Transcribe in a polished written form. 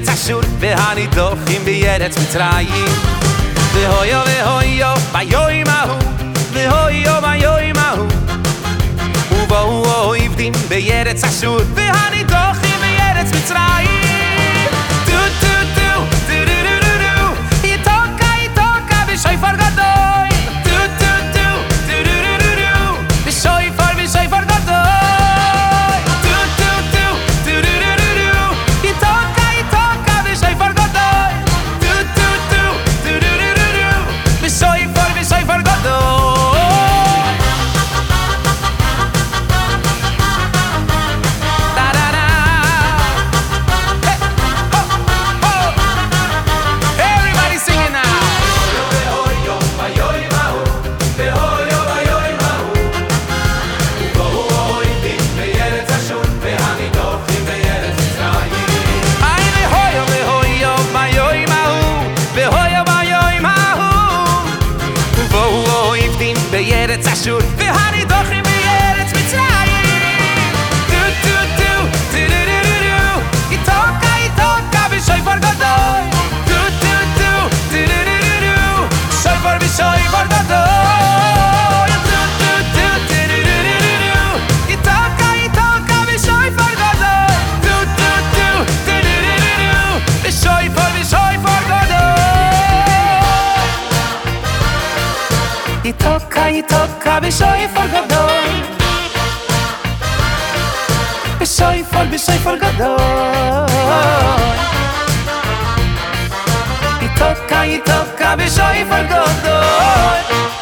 בארץ אשור והנידוחים בארץ מצרים והויו והויו ביום ההוא והויו ביום ההוא ובואו אוהבים בארץ אשור והנידוחים בארץ מצרים טו טו טו טו טו טו טו יתוקה בשויפר גדול טו טו טו טו טו טו בשויפר גדול בארץ אשור והנידוחים בארץ מצרים טו טו טו טו טו טו יתוקה בשויפר גדול טו טו טו טו טו טו שויפר בשויפר גדול טו טו טו טו טו יתוקה בשויפר גדול טו טו טו טו טו בשויפר גדול יתוקה בשויפר גדול בשויפר גדול יתוקה בשויפר גדול